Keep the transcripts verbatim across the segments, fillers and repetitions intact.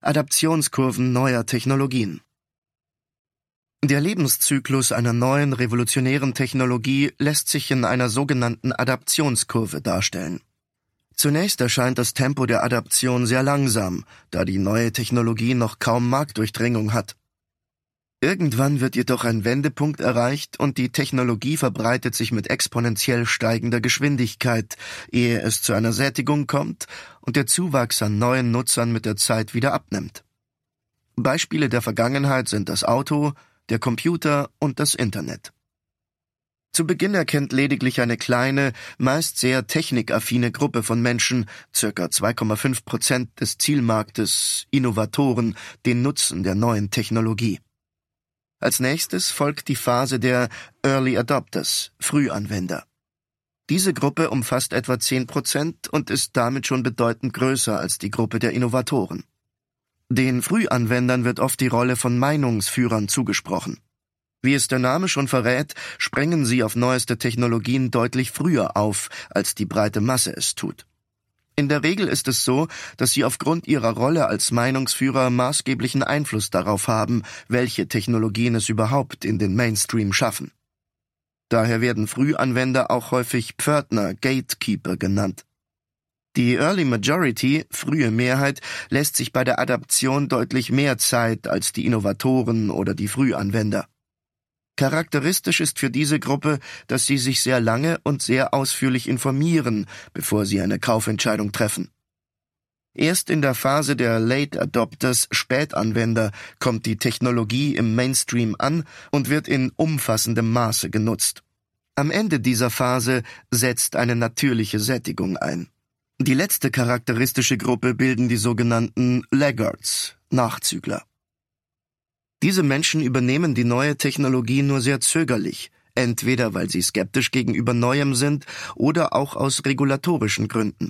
Adaptionskurven neuer Technologien. Der Lebenszyklus einer neuen revolutionären Technologie lässt sich in einer sogenannten Adaptionskurve darstellen. Zunächst erscheint das Tempo der Adaption sehr langsam, da die neue Technologie noch kaum Marktdurchdringung hat. Irgendwann wird jedoch ein Wendepunkt erreicht und die Technologie verbreitet sich mit exponentiell steigender Geschwindigkeit, ehe es zu einer Sättigung kommt und der Zuwachs an neuen Nutzern mit der Zeit wieder abnimmt. Beispiele der Vergangenheit sind das Auto, der Computer und das Internet. Zu Beginn erkennt lediglich eine kleine, meist sehr technikaffine Gruppe von Menschen, circa zwei Komma fünf Prozent des Zielmarktes, Innovatoren, den Nutzen der neuen Technologie. Als nächstes folgt die Phase der Early Adopters, Frühanwender. Diese Gruppe umfasst etwa zehn Prozent und ist damit schon bedeutend größer als die Gruppe der Innovatoren. Den Frühanwendern wird oft die Rolle von Meinungsführern zugesprochen. Wie es der Name schon verrät, springen sie auf neueste Technologien deutlich früher auf, als die breite Masse es tut. In der Regel ist es so, dass sie aufgrund ihrer Rolle als Meinungsführer maßgeblichen Einfluss darauf haben, welche Technologien es überhaupt in den Mainstream schaffen. Daher werden Frühanwender auch häufig Pförtner, Gatekeeper genannt. Die Early Majority, frühe Mehrheit, lässt sich bei der Adaption deutlich mehr Zeit als die Innovatoren oder die Frühanwender. Charakteristisch ist für diese Gruppe, dass sie sich sehr lange und sehr ausführlich informieren, bevor sie eine Kaufentscheidung treffen. Erst in der Phase der Late Adopters, Spätanwender, kommt die Technologie im Mainstream an und wird in umfassendem Maße genutzt. Am Ende dieser Phase setzt eine natürliche Sättigung ein. Die letzte charakteristische Gruppe bilden die sogenannten Laggards, Nachzügler. Diese Menschen übernehmen die neue Technologie nur sehr zögerlich, entweder weil sie skeptisch gegenüber Neuem sind oder auch aus regulatorischen Gründen.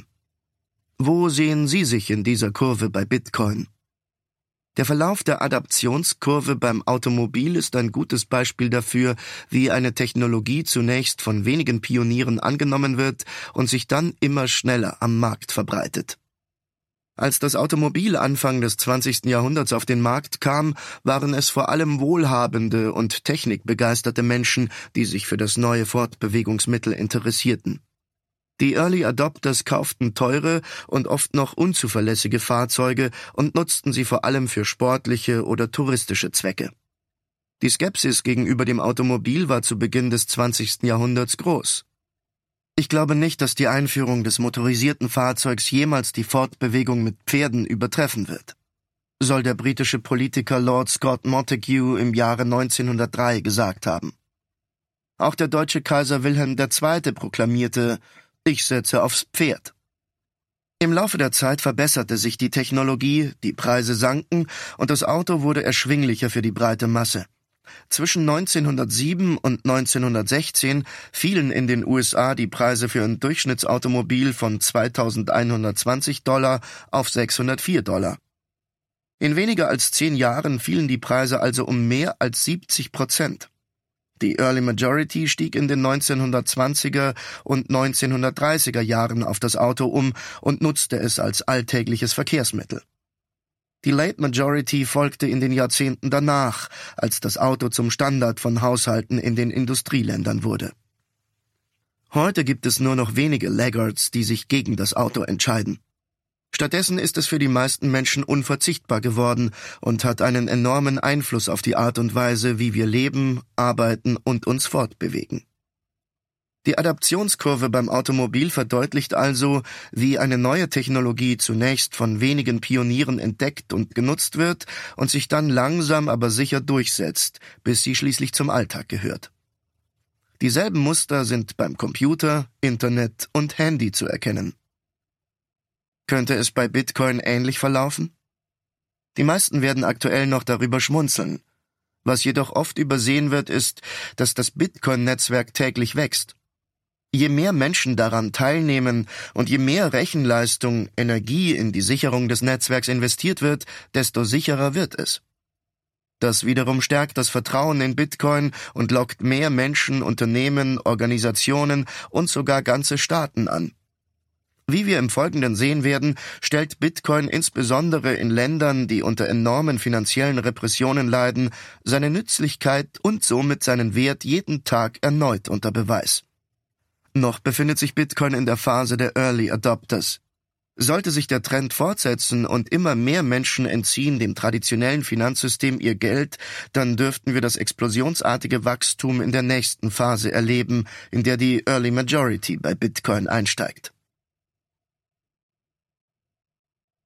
Wo sehen Sie sich in dieser Kurve bei Bitcoin? Der Verlauf der Adaptionskurve beim Automobil ist ein gutes Beispiel dafür, wie eine Technologie zunächst von wenigen Pionieren angenommen wird und sich dann immer schneller am Markt verbreitet. Als das Automobil Anfang des zwanzigsten Jahrhunderts auf den Markt kam, waren es vor allem wohlhabende und technikbegeisterte Menschen, die sich für das neue Fortbewegungsmittel interessierten. Die Early Adopters kauften teure und oft noch unzuverlässige Fahrzeuge und nutzten sie vor allem für sportliche oder touristische Zwecke. Die Skepsis gegenüber dem Automobil war zu Beginn des zwanzigsten Jahrhunderts groß. Ich glaube nicht, dass die Einführung des motorisierten Fahrzeugs jemals die Fortbewegung mit Pferden übertreffen wird, soll der britische Politiker Lord Scott Montagu im Jahre neunzehnhundertdrei gesagt haben. Auch der deutsche Kaiser Wilhelm der Zweite proklamierte: Ich setze aufs Pferd. Im Laufe der Zeit verbesserte sich die Technologie, die Preise sanken und das Auto wurde erschwinglicher für die breite Masse. Zwischen neunzehnhundertsieben und neunzehnhundertsechzehn fielen in den U S A die Preise für ein Durchschnittsautomobil von zweitausendeinhundertzwanzig Dollar auf sechshundertvier Dollar. In weniger als zehn Jahren fielen die Preise also um mehr als siebzig Prozent. Die Early Majority stieg in den neunzehnhundertzwanziger und neunzehnhundertdreißiger Jahren auf das Auto um und nutzte es als alltägliches Verkehrsmittel. Die Late Majority folgte in den Jahrzehnten danach, als das Auto zum Standard von Haushalten in den Industrieländern wurde. Heute gibt es nur noch wenige Laggards, die sich gegen das Auto entscheiden. Stattdessen ist es für die meisten Menschen unverzichtbar geworden und hat einen enormen Einfluss auf die Art und Weise, wie wir leben, arbeiten und uns fortbewegen. Die Adaptionskurve beim Automobil verdeutlicht also, wie eine neue Technologie zunächst von wenigen Pionieren entdeckt und genutzt wird und sich dann langsam aber sicher durchsetzt, bis sie schließlich zum Alltag gehört. Dieselben Muster sind beim Computer, Internet und Handy zu erkennen. Könnte es bei Bitcoin ähnlich verlaufen? Die meisten werden aktuell noch darüber schmunzeln. Was jedoch oft übersehen wird, ist, dass das Bitcoin-Netzwerk täglich wächst. Je mehr Menschen daran teilnehmen und je mehr Rechenleistung, Energie in die Sicherung des Netzwerks investiert wird, desto sicherer wird es. Das wiederum stärkt das Vertrauen in Bitcoin und lockt mehr Menschen, Unternehmen, Organisationen und sogar ganze Staaten an. Wie wir im Folgenden sehen werden, stellt Bitcoin insbesondere in Ländern, die unter enormen finanziellen Repressionen leiden, seine Nützlichkeit und somit seinen Wert jeden Tag erneut unter Beweis. Noch befindet sich Bitcoin in der Phase der Early Adopters. Sollte sich der Trend fortsetzen und immer mehr Menschen entziehen dem traditionellen Finanzsystem ihr Geld, dann dürften wir das explosionsartige Wachstum in der nächsten Phase erleben, in der die Early Majority bei Bitcoin einsteigt.